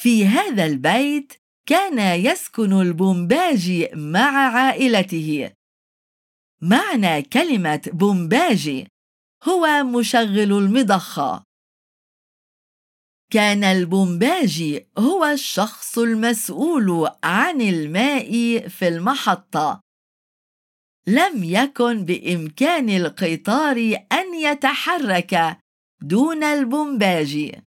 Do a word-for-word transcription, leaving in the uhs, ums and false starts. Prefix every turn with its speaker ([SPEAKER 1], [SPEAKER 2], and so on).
[SPEAKER 1] في هذا البيت كان يسكن البومباجي مع عائلته. معنى كلمة بومباجي هو مشغل المضخة. كان البومباجي هو الشخص المسؤول عن الماء في المحطة. لم يكن بإمكان القطار أن يتحرك دون البومباجي.